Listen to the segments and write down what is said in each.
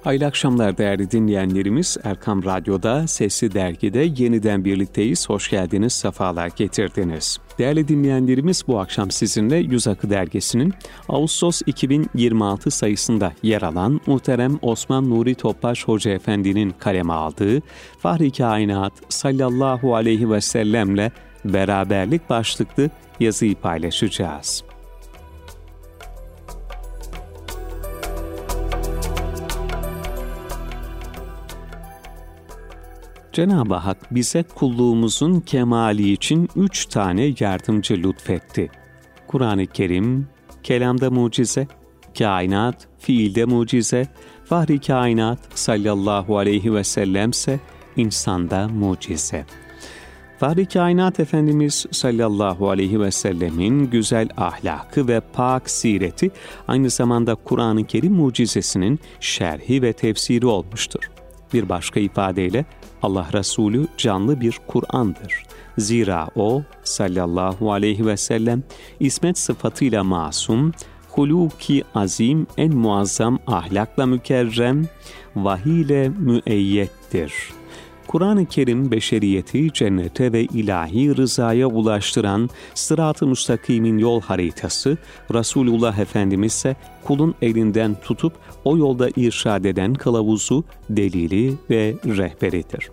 Hayırlı akşamlar değerli dinleyenlerimiz. Erkam Radyo'da Sesli Dergi'de yeniden birlikteyiz. Hoş geldiniz, sefalar getirdiniz. Değerli dinleyenlerimiz, bu akşam sizinle Yüz Akı Dergisi'nin Ağustos 2026 sayısında yer alan muhterem Osman Nuri Topbaş Hoca Efendi'nin kaleme aldığı Fahri Kainat sallallahu aleyhi ve sellemle beraberlik başlıklı yazıyı paylaşacağız. Cenab-ı Hak bize kulluğumuzun kemali için 3 tane yardımcı lütfetti. Kur'an-ı Kerim, kelamda mucize, kainat, fiilde mucize, Fahri Kainat sallallahu aleyhi ve sellemse insanda mucize. Fahri Kainat Efendimiz sallallahu aleyhi ve sellemin güzel ahlakı ve pak sireti aynı zamanda Kur'an-ı Kerim mucizesinin şerhi ve tefsiri olmuştur. Bir başka ifadeyle Allah Resulü canlı bir Kur'an'dır. Zira o sallallahu aleyhi ve sellem ismet sıfatıyla masum, huluki azim, en muazzam ahlakla mükerrem, vahiy ile müeyyettir. Kur'an-ı Kerim beşeriyeti cennete ve ilahi rızaya ulaştıran sırat-ı müstakimin yol haritası, Resulullah Efendimiz ise kulun elinden tutup o yolda irşad eden kılavuzu, delili ve rehberidir.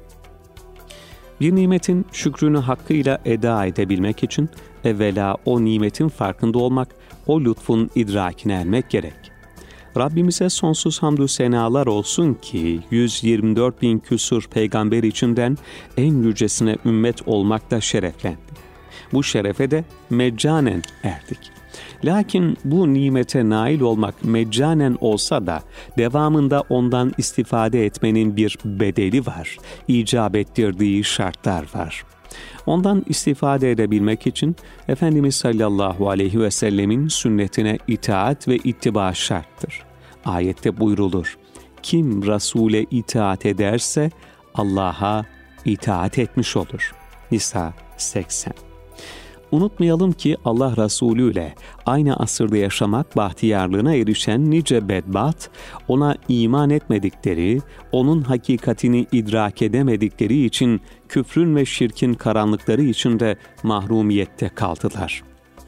Bir nimetin şükrünü hakkıyla eda edebilmek için evvela o nimetin farkında olmak, o lütfun idrakine ermek gerek. Rabbimize sonsuz hamdü senalar olsun ki 124 bin küsur peygamber içinden en yücesine ümmet olmakla şereflendik. Bu şerefe de meccanen erdik. Lakin bu nimete nail olmak meccanen olsa da devamında ondan istifade etmenin bir bedeli var, icap ettirdiği şartlar var. Ondan istifade edebilmek için Efendimiz sallallahu aleyhi ve sellemin sünnetine itaat ve ittiba şarttır. Ayette buyrulur: kim Resul'e itaat ederse Allah'a itaat etmiş olur. Nisa 80. Unutmayalım ki Allah Resulü ile aynı asırda yaşamak bahtiyarlığına erişen nice bedbaht, ona iman etmedikleri, onun hakikatini idrak edemedikleri için küfrün ve şirkin karanlıkları içinde mahrumiyette kaldılar.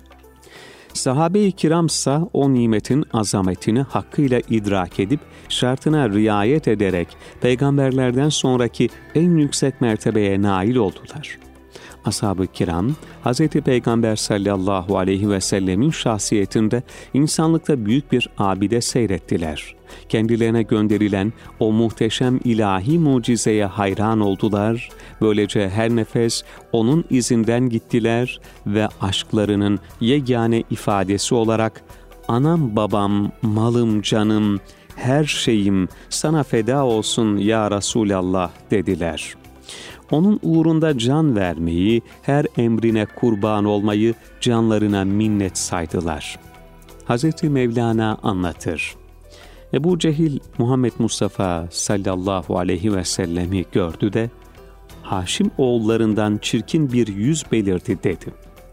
Sahabe-i kiramsa o nimetin azametini hakkıyla idrak edip şartına riayet ederek peygamberlerden sonraki en yüksek mertebeye nail oldular. Ashab-ı kiram, Hz. Peygamber sallallahu aleyhi ve sellemin şahsiyetinde insanlıkta büyük bir abide seyrettiler. Kendilerine gönderilen o muhteşem ilahi mucizeye hayran oldular. Böylece her nefes onun izinden gittiler ve aşklarının yegane ifadesi olarak "Anam babam, malım canım, her şeyim sana feda olsun ya Resulallah" dediler. Onun uğrunda can vermeyi, her emrine kurban olmayı canlarına minnet saydılar. Hz. Mevlana anlatır. Ebu Cehil, Muhammed Mustafa sallallahu aleyhi ve sellemi gördü de, Haşim oğullarından çirkin bir yüz belirdi dedi.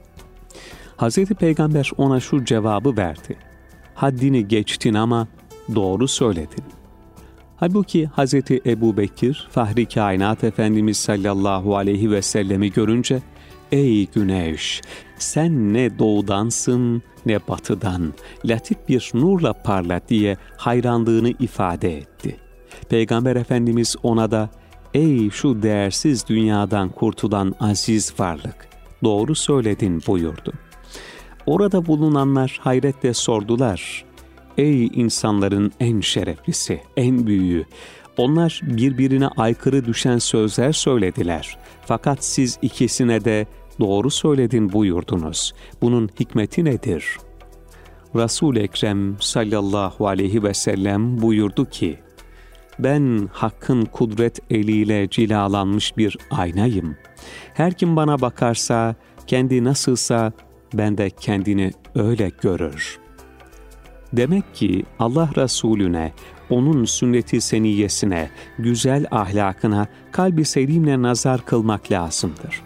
Hz. Peygamber ona şu cevabı verdi: haddini geçtin ama doğru söyledin. Halbuki Hz. Ebu Bekir, Fahri Kainat Efendimiz sallallahu aleyhi ve sellemi görünce, ''Ey güneş, sen ne doğudansın ne batıdan, latif bir nurla parla'' diye hayranlığını ifade etti. Peygamber Efendimiz ona da, ''Ey şu değersiz dünyadan kurtulan aziz varlık, doğru söyledin'' buyurdu. Orada bulunanlar hayretle sordular: ''Ey insanların en şereflisi, en büyüğü, onlar birbirine aykırı düşen sözler söylediler. Fakat siz ikisine de doğru söyledin buyurdunuz. Bunun hikmeti nedir?'' Resul-i Ekrem sallallahu aleyhi ve sellem buyurdu ki, ''Ben Hakk'ın kudret eliyle cilalanmış bir aynayım. Her kim bana bakarsa, kendi nasılsa ben de kendini öyle görür.'' Demek ki Allah Resulüne, onun sünnet-i seniyyesine, güzel ahlakına kalbi selimle nazar kılmak lazımdır.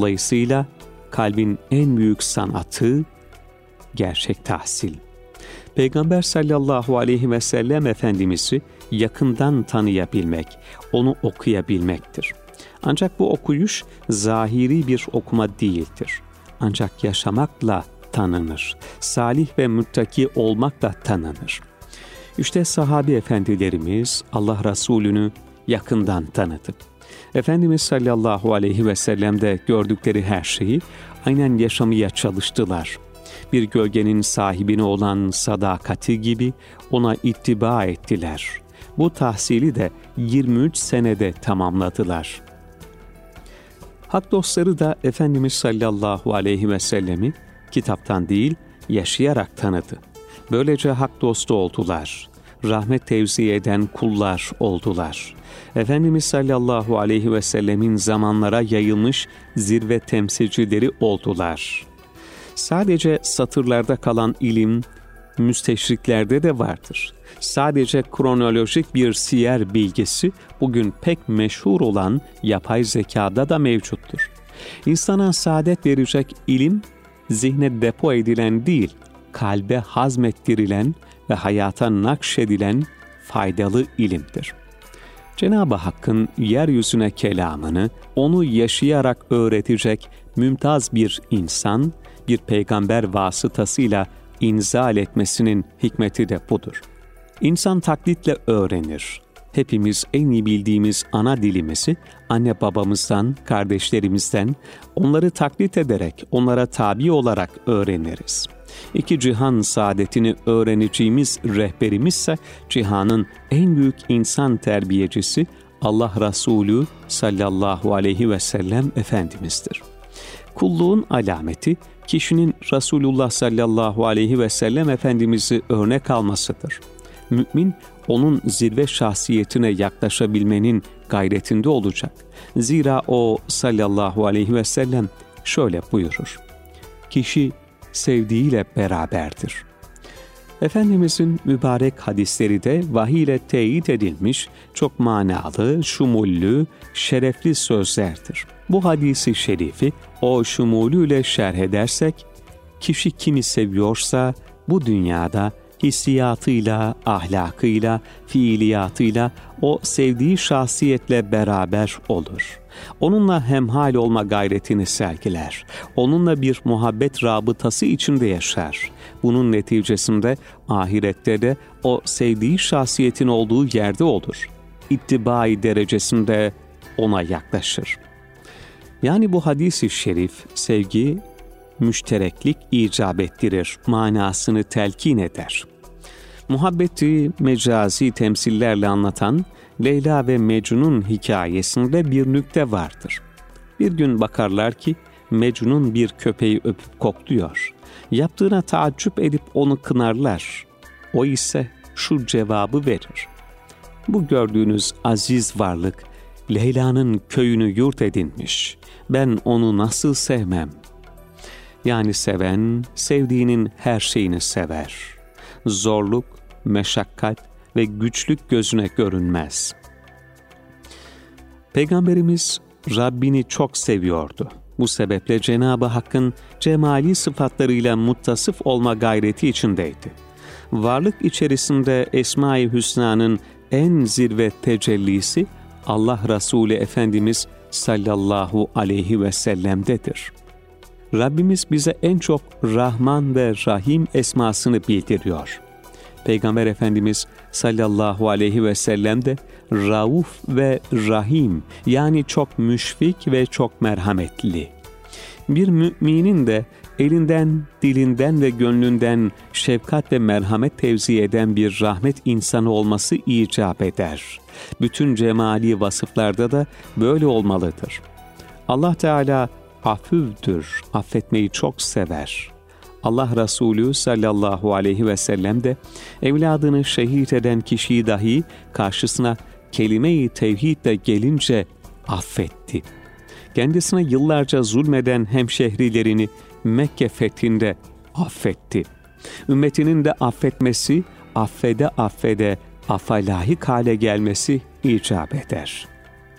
Dolayısıyla kalbin en büyük sanatı gerçek tahsil. Peygamber sallallahu aleyhi ve sellem Efendimiz'i yakından tanıyabilmek, onu okuyabilmektir. Ancak bu okuyuş zahiri bir okuma değildir. Ancak yaşamakla tanınır. Salih ve müttaki olmakla tanınır. İşte sahabe efendilerimiz Allah Resulü'nü yakından tanıdı. Efendimiz sallallahu aleyhi ve sellem'de gördükleri her şeyi aynen yaşamaya çalıştılar. Bir gölgenin sahibine olan sadakati gibi ona ittiba ettiler. Bu tahsili de 23 senede tamamladılar. Hak dostları da Efendimiz sallallahu aleyhi ve sellemi kitaptan değil, yaşayarak tanıdı. Böylece hak dostu oldular. Rahmet tevzi eden kullar oldular. Efendimiz sallallahu aleyhi ve sellemin zamanlara yayılmış zirve temsilcileri oldular. Sadece satırlarda kalan ilim, müsteşriklerde de vardır. Sadece kronolojik bir siyer bilgisi bugün pek meşhur olan yapay zekada da mevcuttur. İnsana saadet verecek ilim, zihne depo edilen değil, kalbe hazmettirilen ve hayata nakşedilen faydalı ilimdir. Cenab-ı Hakk'ın yeryüzüne kelamını, onu yaşayarak öğretecek mümtaz bir insan, bir peygamber vasıtasıyla inzal etmesinin hikmeti de budur. İnsan taklitle öğrenir. Hepimiz en iyi bildiğimiz ana dilimizi anne babamızdan, kardeşlerimizden, onları taklit ederek, onlara tabi olarak öğreniriz. İki cihan saadetini öğreneceğimiz rehberimizse cihanın en büyük insan terbiyecisi Allah Resulü sallallahu aleyhi ve sellem Efendimiz'dir. Kulluğun alameti kişinin Resulullah sallallahu aleyhi ve sellem Efendimiz'i örnek almasıdır. Mümin onun zirve şahsiyetine yaklaşabilmenin gayretinde olacak. Zira o sallallahu aleyhi ve sellem şöyle buyurur: kişi sevdiğiyle beraberdir. Efendimizin mübarek hadisleri de vahiy ile teyit edilmiş çok manalı, şumullü, şerefli sözlerdir. Bu hadisi şerifi o şumulüyle şerh edersek, kişi kimi seviyorsa bu dünyada hissiyatıyla, ahlakıyla, fiiliyatıyla o sevdiği şahsiyetle beraber olur. Onunla hemhal olma gayretini sergiler. Onunla bir muhabbet rabıtası içinde yaşar. Bunun neticesinde ahirette de o sevdiği şahsiyetin olduğu yerde olur. İttibai derecesinde ona yaklaşır. Yani bu hadis-i şerif sevgi, müştereklik icap ettirir, manasını telkin eder. Muhabbeti mecazi temsillerle anlatan Leyla ve Mecnun hikayesinde bir nükte vardır. Bir gün bakarlar ki Mecnun bir köpeği öpüp kokluyor. Yaptığına taaccüp edip onu kınarlar. O ise şu cevabı verir: bu gördüğünüz aziz varlık Leyla'nın köyünü yurt edinmiş. Ben onu nasıl sevmem? Yani seven, sevdiğinin her şeyini sever. Zorluk, meşakkat ve güçlük gözüne görünmez. Peygamberimiz Rabbini çok seviyordu. Bu sebeple Cenab-ı Hakk'ın cemali sıfatlarıyla muttasıf olma gayreti içindeydi. Varlık içerisinde Esma-i Hüsna'nın en zirve tecellisi Allah Resulü Efendimiz sallallahu aleyhi ve sellem'dedir. Rabbimiz bize en çok Rahman ve Rahim esmasını bildiriyor. Peygamber Efendimiz sallallahu aleyhi ve sellem de Rauf ve Rahim, yani çok müşfik ve çok merhametli. Bir müminin de elinden, dilinden ve gönlünden şefkat ve merhamet tevzi eden bir rahmet insanı olması icap eder. Bütün cemali vasıflarda da böyle olmalıdır. Allah Teala afüvdür, affetmeyi çok sever. Allah Resulü sallallahu aleyhi ve sellem de evladını şehit eden kişiyi dahi karşısına kelime-i tevhidle gelince affetti. Kendisine yıllarca zulmeden hemşehrilerini Mekke fethinde affetti. Ümmetinin de affetmesi, affede affede affa layık hale gelmesi icap eder.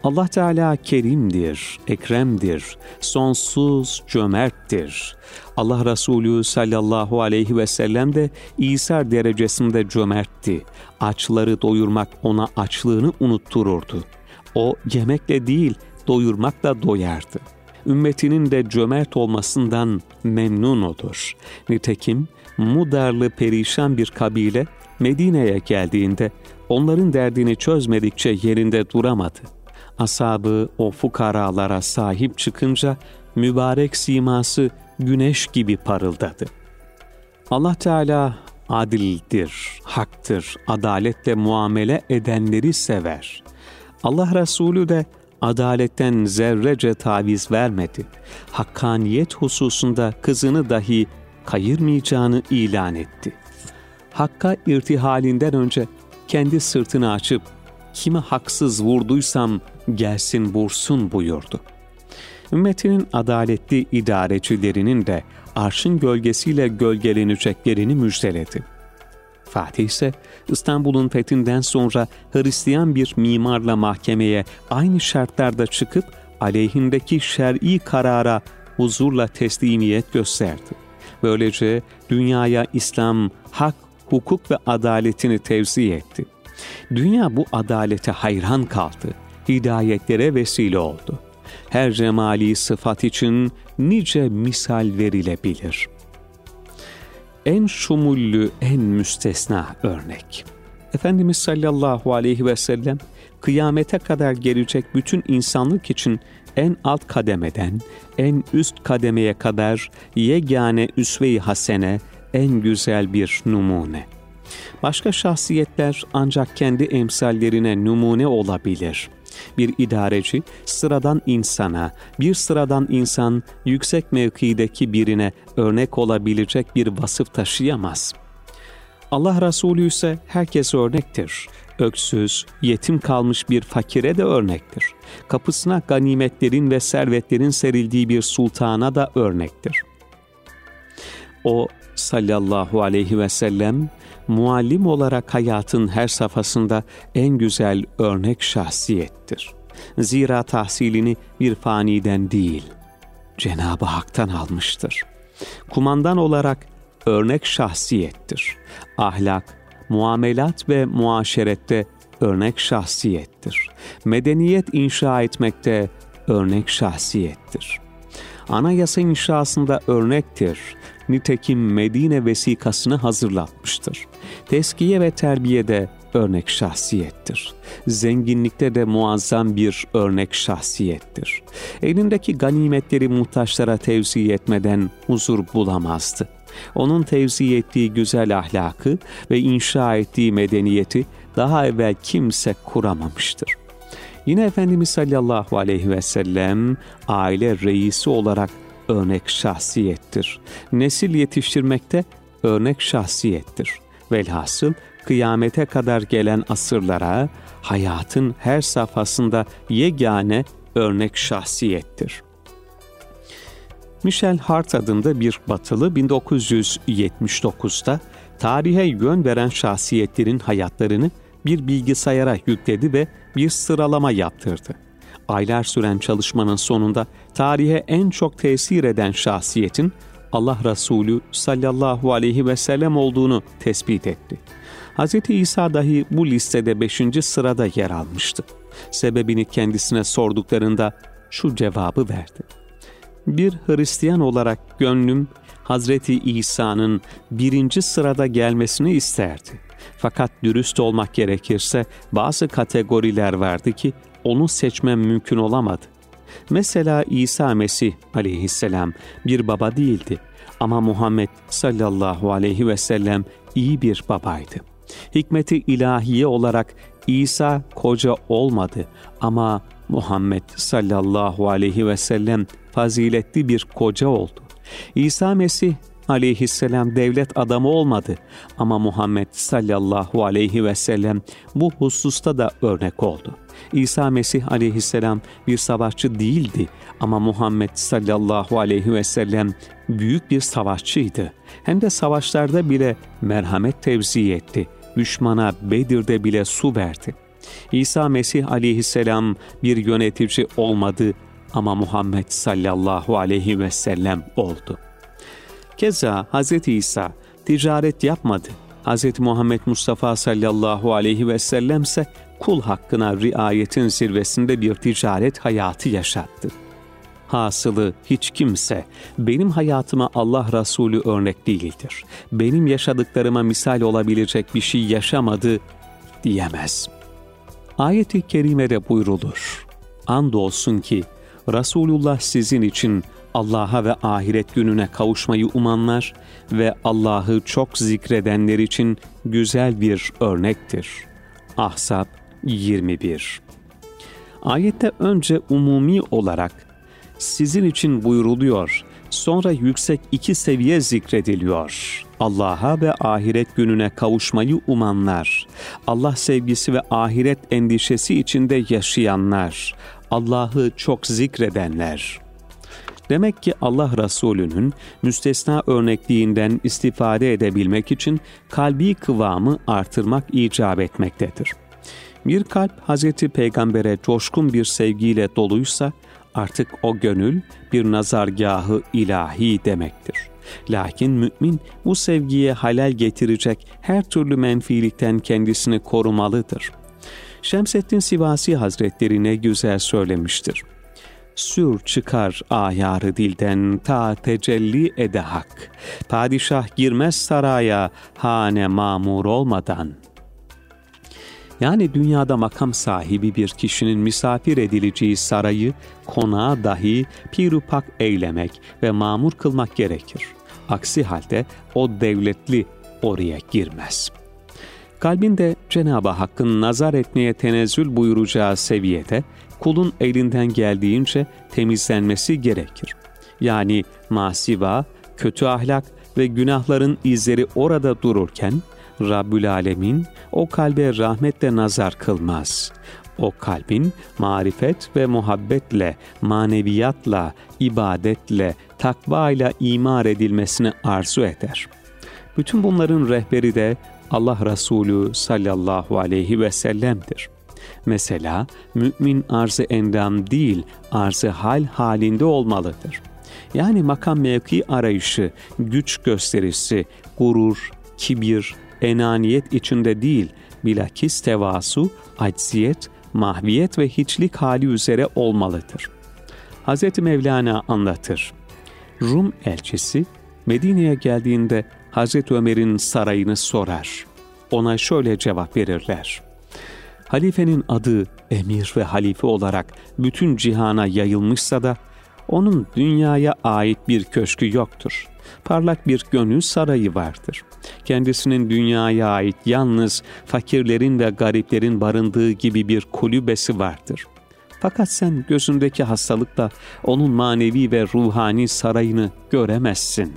Allah Teala kerimdir, ekremdir, sonsuz cömerttir. Allah Resulü sallallahu aleyhi ve sellem de İsa derecesinde cömertti. Açları doyurmak ona açlığını unuttururdu. O yemekle değil, doyurmakla doyardı. Ümmetinin de cömert olmasından memnun olur. Nitekim Mudarlı perişan bir kabile Medine'ye geldiğinde onların derdini çözmedikçe yerinde duramadı. Ashabı o fukaralara sahip çıkınca mübarek siması güneş gibi parıldadı. Allah Teala adildir, haktır, adaletle muamele edenleri sever. Allah Resulü de adaletten zerrece taviz vermedi. Hakkaniyet hususunda kızını dahi kayırmayacağını ilan etti. Hakka irtihalinden önce kendi sırtını açıp kime haksız vurduysam gelsin vursun buyurdu. Ümmetinin adaletli idarecilerinin de arşın gölgesiyle gölgeleneceklerini müjdeledi. Fatih ise İstanbul'un fethinden sonra Hristiyan bir mimarla mahkemeye aynı şartlarda çıkıp aleyhindeki şer'i karara huzurla teslimiyet gösterdi. Böylece dünyaya İslam, hak, hukuk ve adaletini tevzi etti. Dünya bu adalete hayran kaldı, hidayetlere vesile oldu. Her cemali sıfat için nice misal verilebilir. En şumullü, en müstesna örnek. Efendimiz sallallahu aleyhi ve sellem, kıyamete kadar gelecek bütün insanlık için en alt kademeden en üst kademeye kadar yegane üsve-i hasene, en güzel bir numune. Başka şahsiyetler ancak kendi emsallerine numune olabilir. Bir idareci sıradan insana, bir sıradan insan yüksek mevkideki birine örnek olabilecek bir vasıf taşıyamaz. Allah Resulü ise herkes örnektir. Öksüz, yetim kalmış bir fakire de örnektir. Kapısına ganimetlerin ve servetlerin serildiği bir sultana da örnektir. O sallallahu aleyhi ve sellem, muallim olarak hayatın her safhasında en güzel örnek şahsiyettir. Zira tahsilini bir faniden değil, Cenab-ı Hak'tan almıştır. Kumandan olarak örnek şahsiyettir. Ahlak, muamelat ve muaşerette örnek şahsiyettir. Medeniyet inşa etmekte örnek şahsiyettir. Anayasa inşasında örnektir. Nitekim Medine vesikasını hazırlatmıştır. Teskiye ve terbiyede örnek şahsiyettir. Zenginlikte de muazzam bir örnek şahsiyettir. Elindeki ganimetleri muhtaçlara tevzi etmeden huzur bulamazdı. Onun tevzi ettiği güzel ahlakı ve inşa ettiği medeniyeti daha evvel kimse kuramamıştır. Yine Efendimiz sallallahu aleyhi ve sellem aile reisi olarak örnek şahsiyettir. Nesil yetiştirmekte örnek şahsiyettir. Velhasıl kıyamete kadar gelen asırlara hayatın her safhasında yegane örnek şahsiyettir. Michel Hart adında bir Batılı 1979'da tarihe yön veren şahsiyetlerin hayatlarını bir bilgisayara yükledi ve bir sıralama yaptırdı. Aylar süren çalışmanın sonunda tarihe en çok tesir eden şahsiyetin Allah Resulü sallallahu aleyhi ve sellem olduğunu tespit etti. Hz. İsa dahi bu listede 5. sırada yer almıştı. Sebebini kendisine sorduklarında şu cevabı verdi. Bir Hristiyan olarak gönlüm Hazreti İsa'nın 1. sırada gelmesini isterdi. Fakat dürüst olmak gerekirse bazı kategoriler vardı ki onu seçmem mümkün olamadı. Mesela İsa Mesih aleyhisselam bir baba değildi ama Muhammed sallallahu aleyhi ve sellem iyi bir babaydı. Hikmeti ilahiye olarak İsa koca olmadı ama Muhammed sallallahu aleyhi ve sellem faziletli bir koca oldu. İsa Mesih aleyhisselam devlet adamı olmadı ama Muhammed sallallahu aleyhi ve sellem bu hususta da örnek oldu. İsa Mesih aleyhisselam bir savaşçı değildi ama Muhammed sallallahu aleyhi ve sellem büyük bir savaşçıydı. Hem de savaşlarda bile merhamet tevzi etti. Düşmana Bedir'de bile su verdi. İsa Mesih aleyhisselam bir yönetici olmadı ama Muhammed sallallahu aleyhi ve sellem oldu. Keza Hz. İsa ticaret yapmadı. Hz. Muhammed Mustafa sallallahu aleyhi ve sellem ise kul hakkına riayetin zirvesinde bir ticaret hayatı yaşattı. Hasılı hiç kimse benim hayatıma Allah Resulü örnek değildir, benim yaşadıklarıma misal olabilecek bir şey yaşamadı diyemez. Ayet-i kerimede buyrulur: andolsun ki Resulullah sizin için Allah'a ve ahiret gününe kavuşmayı umanlar ve Allah'ı çok zikredenler için güzel bir örnektir. Ahzab 21. Ayette önce umumi olarak sizin için buyruluyor, sonra yüksek iki seviye zikrediliyor. Allah'a ve ahiret gününe kavuşmayı umanlar, Allah sevgisi ve ahiret endişesi içinde yaşayanlar, Allah'ı çok zikredenler. Demek ki Allah Resulü'nün müstesna örnekliğinden istifade edebilmek için kalbi kıvamı artırmak icap etmektedir. Bir kalp Hazreti Peygamber'e coşkun bir sevgiyle doluysa artık o gönül bir nazargâh-ı ilahi demektir. Lakin mümin bu sevgiye halal getirecek her türlü menfilikten kendisini korumalıdır. Şemseddin Sivasi Hazretleri ne güzel söylemiştir: sür çıkar ayarı dilden ta tecelli ede hak. Padişah girmez saraya hane mamur olmadan. Yani dünyada makam sahibi bir kişinin misafir edileceği sarayı, konağı dahi pirupak eylemek ve mamur kılmak gerekir. Aksi halde o devletli oraya girmez. Kalbinde Cenab-ı Hakk'ın nazar etmeye tenezzül buyuracağı seviyede kulun elinden geldiğince temizlenmesi gerekir. Yani masiva, kötü ahlak ve günahların izleri orada dururken Rabbül Alemin o kalbe rahmetle nazar kılmaz. O kalbin marifet ve muhabbetle, maneviyatla, ibadetle, takvayla imar edilmesini arzu eder. Bütün bunların rehberi de Allah Resulü sallallahu aleyhi ve sellem'dir. Mesela mümin arz-ı endam değil, arz-ı hal halinde olmalıdır. Yani makam mevki arayışı, güç gösterisi, gurur, kibir, enaniyet içinde değil, bilakis tevasu, acziyet, mahviyet ve hiçlik hali üzere olmalıdır. Hz. Mevlana anlatır. Rum elçisi Medine'ye geldiğinde Hz. Ömer'in sarayını sorar. Ona şöyle cevap verirler: halifenin adı emir ve halife olarak bütün cihana yayılmışsa da onun dünyaya ait bir köşkü yoktur. Parlak bir gönül sarayı vardır. Kendisinin dünyaya ait yalnız fakirlerin ve gariplerin barındığı gibi bir kulübesi vardır. Fakat sen gözündeki hastalıkla onun manevi ve ruhani sarayını göremezsin.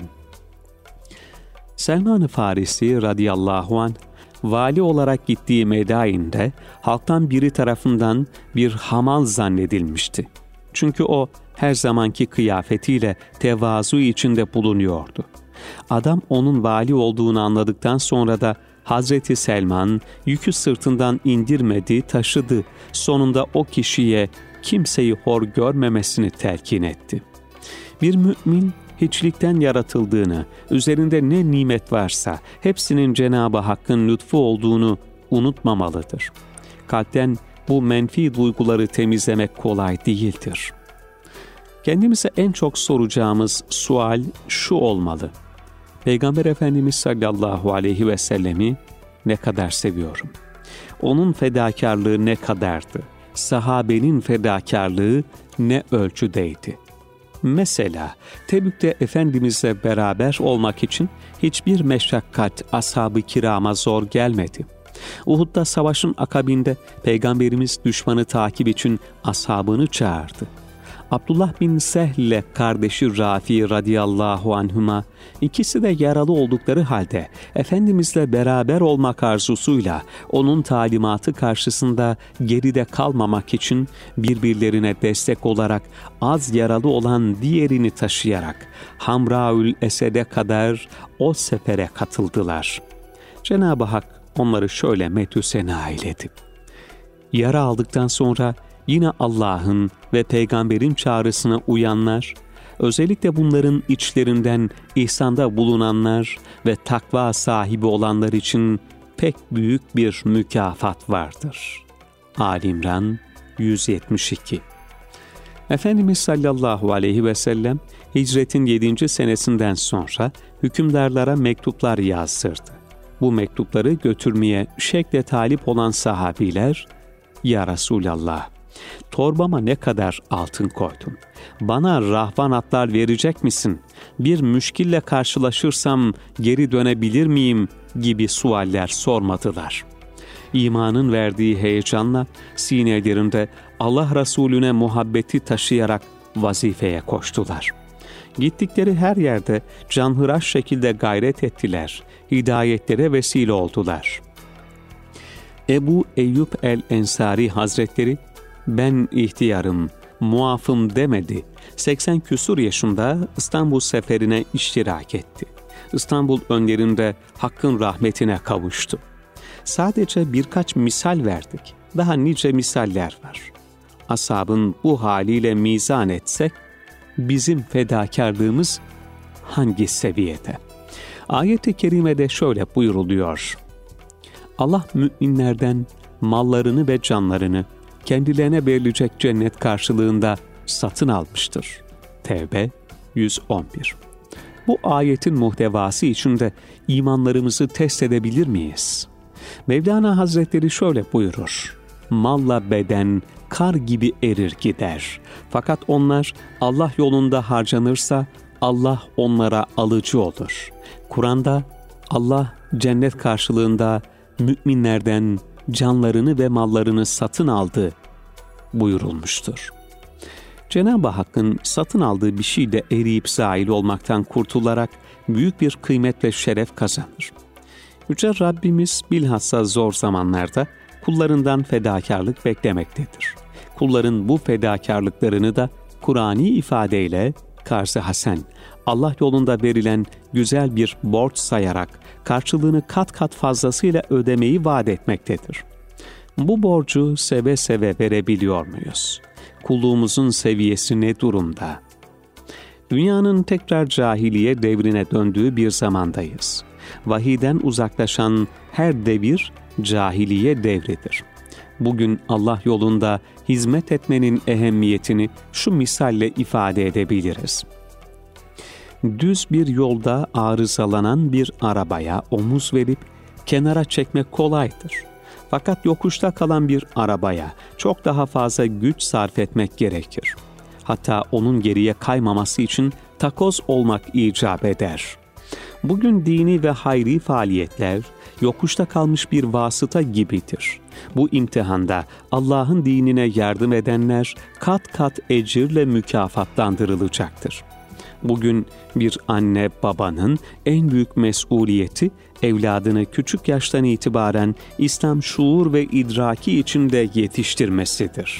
Selman-ı Farisi radıyallahu anh, vali olarak gittiği Medain'de halktan biri tarafından bir hamal zannedilmişti. Çünkü o her zamanki kıyafetiyle tevazu içinde bulunuyordu. Adam onun vali olduğunu anladıktan sonra da Hazreti Selman yükü sırtından indirmedi, taşıdı. Sonunda o kişiye kimseyi hor görmemesini telkin etti. Bir mümin hiçlikten yaratıldığını, üzerinde ne nimet varsa hepsinin Cenab-ı Hakk'ın lütfu olduğunu unutmamalıdır. Kalpten bu menfi duyguları temizlemek kolay değildir. Kendimize en çok soracağımız sual şu olmalı: Peygamber Efendimiz sallallahu aleyhi ve sellemi ne kadar seviyorum? Onun fedakarlığı ne kadardı? Sahabenin fedakarlığı ne ölçüdeydi? Mesela Tebük'te Efendimizle beraber olmak için hiçbir meşakkat ashab-ı kirama zor gelmedi. Uhud'da savaşın akabinde Peygamberimiz düşmanı takip için ashabını çağırdı. Abdullah bin Sehl ile kardeşi Rafi radıyallahu anhuma, ikisi de yaralı oldukları halde Efendimizle beraber olmak arzusuyla onun talimatı karşısında geride kalmamak için birbirlerine destek olarak az yaralı olan diğerini taşıyarak Hamraül Esed'e kadar o sefere katıldılar. Cenab-ı Hak onları şöyle medhü sena eyledi: Yara aldıktan sonra yine Allah'ın ve peygamberin çağrısına uyanlar, özellikle bunların içlerinden ihsanda bulunanlar ve takva sahibi olanlar için pek büyük bir mükafat vardır. Ali İmran 172. Efendimiz sallallahu aleyhi ve sellem hicretin 7. senesinden sonra hükümdarlara mektuplar yazdırdı. Bu mektupları götürmeye şekle talip olan sahabiler, "Ya Resulallah, torbama ne kadar altın koydun? Bana rahvan atlar verecek misin? Bir müşkille karşılaşırsam geri dönebilir miyim?" gibi sualler sormadılar. İmanın verdiği heyecanla sinelerinde Allah Resulüne muhabbeti taşıyarak vazifeye koştular. Gittikleri her yerde canhıraş şekilde gayret ettiler, hidayetlere vesile oldular. Ebu Eyyub el-Ensari Hazretleri, "Ben ihtiyarım, muafım" demedi. 80 küsur yaşında İstanbul seferine iştirak etti. İstanbul önlerinde Hakk'ın rahmetine kavuştu. Sadece birkaç misal verdik. Daha nice misaller var. Ashabın bu haliyle mizan etsek, bizim fedakarlığımız hangi seviyede? Ayet-i kerimede şöyle buyuruluyor: Allah müminlerden mallarını ve canlarını kendilerine verilecek cennet karşılığında satın almıştır. Tevbe 111. Bu ayetin muhtevası içinde imanlarımızı test edebilir miyiz? Mevlana Hazretleri şöyle buyurur: Malla beden kar gibi erir gider. Fakat onlar Allah yolunda harcanırsa Allah onlara alıcı olur. Kur'an'da Allah cennet karşılığında müminlerden canlarını ve mallarını satın aldı buyurulmuştur. Cenab-ı Hakk'ın satın aldığı bir şeyde eriyip zail olmaktan kurtularak büyük bir kıymet ve şeref kazanır. Yüce Rabbimiz bilhassa zor zamanlarda kullarından fedakarlık beklemektedir. Kulların bu fedakarlıklarını da Kur'ani ifadeyle karşı hasen, Allah yolunda verilen güzel bir borç sayarak karşılığını kat kat fazlasıyla ödemeyi vaat etmektedir. Bu borcu seve seve verebiliyor muyuz? Kulluğumuzun seviyesi ne durumda? Dünyanın tekrar cahiliye devrine döndüğü bir zamandayız. Vahiyden uzaklaşan her devir cahiliye devridir. Bugün Allah yolunda hizmet etmenin ehemmiyetini şu misalle ifade edebiliriz. Düz bir yolda arızalanan bir arabaya omuz verip kenara çekmek kolaydır. Fakat yokuşta kalan bir arabaya çok daha fazla güç sarf etmek gerekir. Hatta onun geriye kaymaması için takoz olmak icap eder. Bugün dini ve hayri faaliyetler yokuşta kalmış bir vasıta gibidir. Bu imtihanda Allah'ın dinine yardım edenler kat kat ecirle mükafatlandırılacaktır. Bugün bir anne babanın en büyük mesuliyeti evladını küçük yaştan itibaren İslam şuur ve idraki içinde yetiştirmesidir.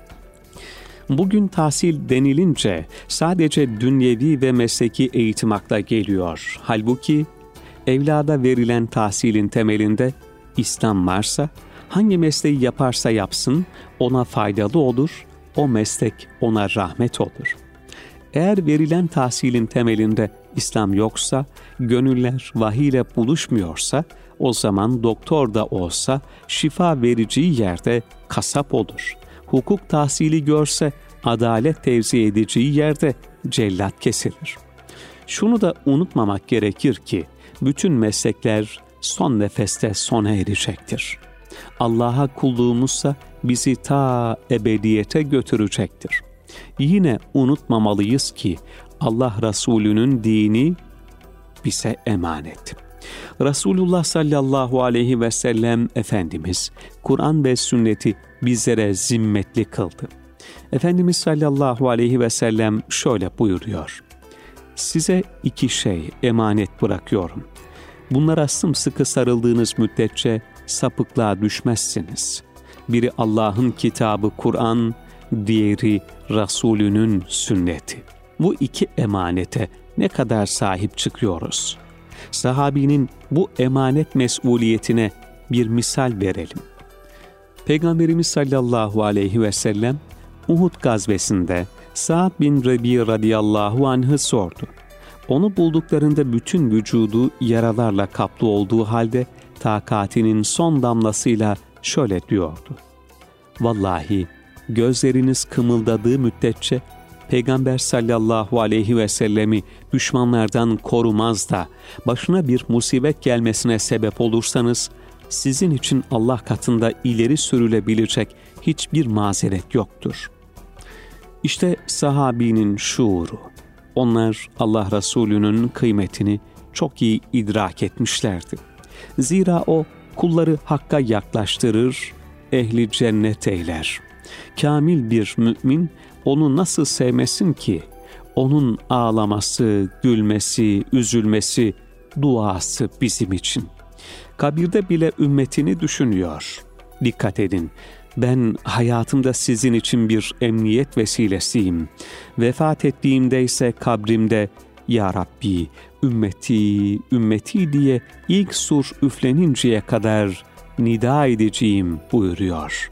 Bugün tahsil denilince sadece dünyevi ve mesleki eğitim akla geliyor. Halbuki evlada verilen tahsilin temelinde İslam varsa, hangi mesleği yaparsa yapsın ona faydalı olur, o meslek ona rahmet olur. Eğer verilen tahsilin temelinde İslam yoksa, gönüller vahiy ile buluşmuyorsa, o zaman doktor da olsa şifa vereceği yerde kasap olur. Hukuk tahsili görse adalet tevzi edeceği yerde cellat kesilir. Şunu da unutmamak gerekir ki bütün meslekler son nefeste sona erecektir. Allah'a kulluğumuzsa bizi ta ebediyete götürecektir. Yine unutmamalıyız ki Allah Resulü'nün dini bize emanet. Resulullah sallallahu aleyhi ve sellem Efendimiz Kur'an ve sünneti bizlere zimmetli kıldı. Efendimiz sallallahu aleyhi ve sellem şöyle buyuruyor: Size 2 şey emanet bırakıyorum. Bunlara sımsıkı sarıldığınız müddetçe sapıklığa düşmezsiniz. Biri Allah'ın kitabı Kur'an, diğeri Resulünün sünneti. Bu 2 emanete ne kadar sahip çıkıyoruz? Sahabinin bu emanet mesuliyetine bir misal verelim. Peygamberimiz sallallahu aleyhi ve sellem Uhud gazvesinde Sa'd bin Rabi radıyallahu anh'ı sordu. Onu bulduklarında bütün vücudu yaralarla kaplı olduğu halde takatinin son damlasıyla şöyle diyordu: "Vallahi gözleriniz kımıldadığı müddetçe Peygamber sallallahu aleyhi ve sellemi düşmanlardan korumaz da başına bir musibet gelmesine sebep olursanız sizin için Allah katında ileri sürülebilecek hiçbir mazeret yoktur." İşte sahabinin şuuru. Onlar Allah Resulü'nün kıymetini çok iyi idrak etmişlerdi. Zira o kulları Hakk'a yaklaştırır, ehli cennet eyler. Kamil bir mümin onu nasıl sevmesin ki? Onun ağlaması, gülmesi, üzülmesi, duası bizim için. Kabirde bile ümmetini düşünüyor. Dikkat edin, ben hayatımda sizin için bir emniyet vesilesiyim. Vefat ettiğimde ise kabrimde, "Ya Rabbi, ümmeti, ümmeti" diye ilk sur üfleninceye kadar nida edeceğim buyuruyor.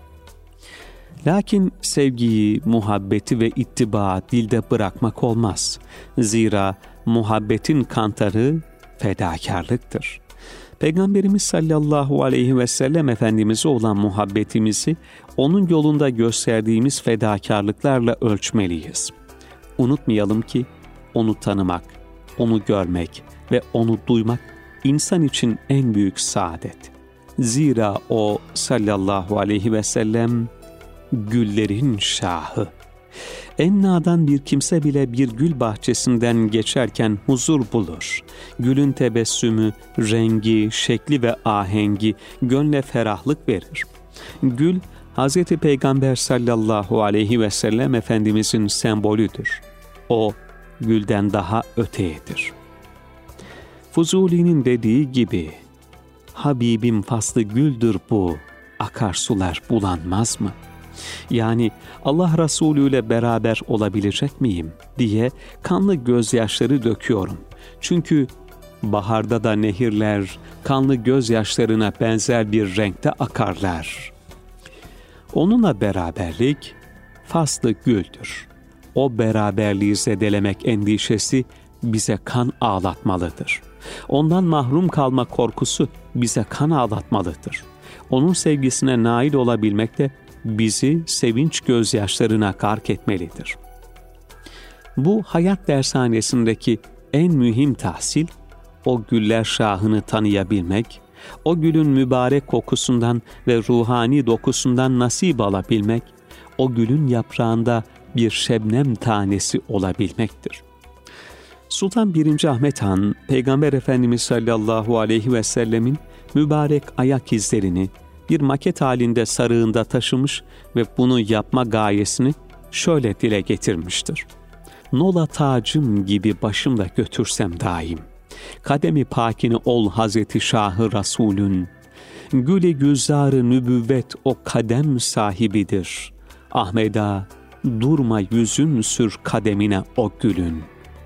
Lakin sevgiyi, muhabbeti ve ittiba dilde bırakmak olmaz. Zira muhabbetin kantarı fedakarlıktır. Peygamberimiz sallallahu aleyhi ve sellem Efendimiz'e olan muhabbetimizi onun yolunda gösterdiğimiz fedakarlıklarla ölçmeliyiz. Unutmayalım ki onu tanımak, onu görmek ve onu duymak insan için en büyük saadet. Zira o sallallahu aleyhi ve sellem güllerin şahı. En nadan bir kimse bile bir gül bahçesinden geçerken huzur bulur. Gülün tebessümü, rengi, şekli ve ahengi gönle ferahlık verir. Gül, Hz. Peygamber sallallahu aleyhi ve sellem Efendimizin sembolüdür. O, gülden daha öteyedir. Fuzuli'nin dediği gibi, "Habibim faslı güldür bu, akarsular bulanmaz mı?" Yani Allah Resulü ile beraber olabilecek miyim diye kanlı gözyaşları döküyorum. Çünkü baharda da nehirler kanlı gözyaşlarına benzer bir renkte akarlar. Onunla beraberlik faslı güldür. O beraberliği zedelemek endişesi bize kan ağlatmalıdır. Ondan mahrum kalma korkusu bize kan ağlatmalıdır. Onun sevgisine nail olabilmek de bizi sevinç gözyaşlarına gark etmelidir. Bu hayat dershanesindeki en mühim tahsil, o güller şahını tanıyabilmek, o gülün mübarek kokusundan ve ruhani dokusundan nasip alabilmek, o gülün yaprağında bir şebnem tanesi olabilmektir. Sultan 1. Ahmet Han, Peygamber Efendimiz sallallahu aleyhi ve sellemin mübarek ayak izlerini bir maket halinde sarığında taşımış ve bunu yapma gayesini şöyle dile getirmiştir: "Nola tacım gibi başımla götürsem daim, kademi pakini ol Hazreti Şahı Resulün, gül-i gülzar-ı nübüvvet o kadem sahibidir, Ahmeda durma yüzün sür kademine o gülün."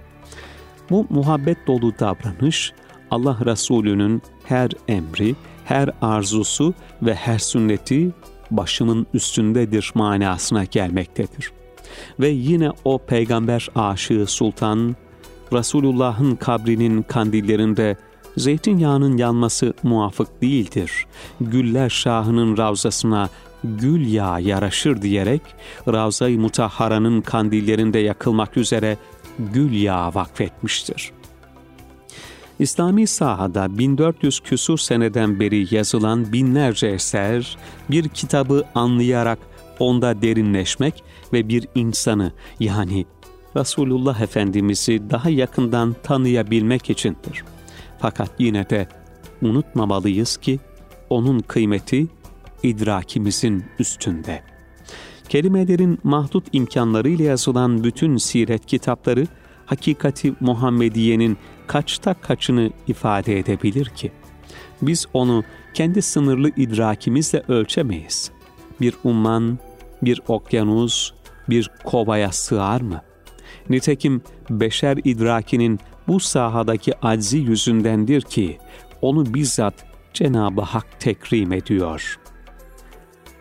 Bu muhabbet dolu davranış, Allah Resulü'nün her emri, her arzusu ve her sünneti başımın üstündedir manasına gelmektedir. Ve yine o peygamber aşığı sultan, Resulullah'ın kabrinin kandillerinde zeytinyağının yanması muvafık değildir, güller şahının ravzasına gül yağı yaraşır diyerek Ravza-i Mutahhara'nın kandillerinde yakılmak üzere gül yağı vakfetmiştir. İslami sahada 1400 küsur seneden beri yazılan binlerce eser, bir kitabı anlayarak onda derinleşmek ve bir insanı, yani Resulullah Efendimiz'i daha yakından tanıyabilmek içindir. Fakat yine de unutmamalıyız ki onun kıymeti idrakimizin üstünde. Kelimelerin mahdut imkanlarıyla yazılan bütün siret kitapları hakikati Muhammediye'nin kaçta kaçını ifade edebilir ki? Biz onu kendi sınırlı idrakimizle ölçemeyiz. Bir umman, bir okyanus, bir kovaya sığar mı? Nitekim beşer idrakinin bu sahadaki aczi yüzündendir ki onu bizzat Cenab-ı Hak tekrim ediyor.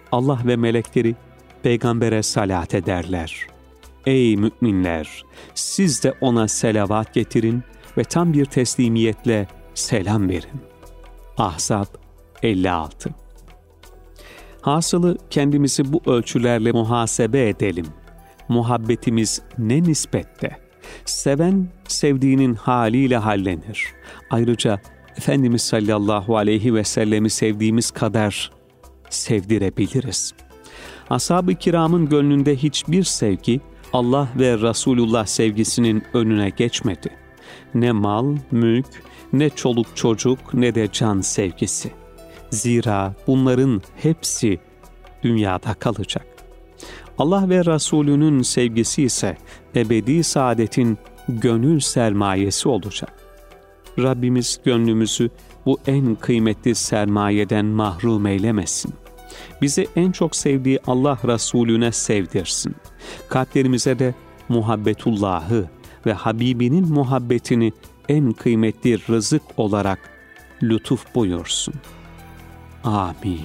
Allah ve melekleri peygambere salat ederler. Ey müminler! Siz de ona selavat getirin ve tam bir teslimiyetle selam verin. Ahzab 56. Hasılı kendimizi bu ölçülerle muhasebe edelim. Muhabbetimiz ne nispette? Seven, sevdiğinin haliyle hallenir. Ayrıca Efendimiz sallallahu aleyhi ve sellemi sevdiğimiz kadar sevdirebiliriz. Ashab-ı kiramın gönlünde hiçbir sevgi, Allah ve Resulullah sevgisinin önüne geçmedi. Ne mal, mülk, ne çoluk çocuk, ne de can sevgisi. Zira bunların hepsi dünyada kalacak. Allah ve Resulünün sevgisi ise ebedi saadetin gönül sermayesi olacak. Rabbimiz gönlümüzü bu en kıymetli sermayeden mahrum eylemesin. Bizi en çok sevdiği Allah Resulüne sevdirsin. Kalplerimize de muhabbetullahı ve Habibinin muhabbetini en kıymetli rızık olarak lütuf buyursun. Amin.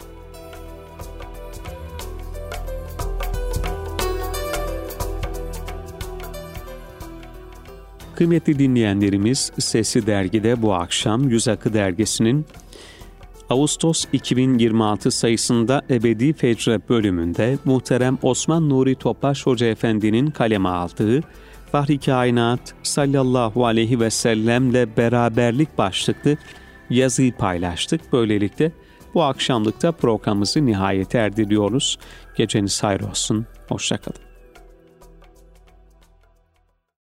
Kıymetli dinleyenlerimiz, Sesli Dergi'de bu akşam Yüz Akı Dergisi'nin Ağustos 2026 sayısında Ebedi Fecre bölümünde muhterem Osman Nuri Topbaş Hoca Efendi'nin kaleme aldığı Fahri Kainat sallallahu aleyhi ve sellemle beraberlik başlıklı yazıyı paylaştık. Böylelikle bu akşamlıkta programımızı nihayete erdiriyoruz. Geceniz hayır olsun. Hoşça kalın.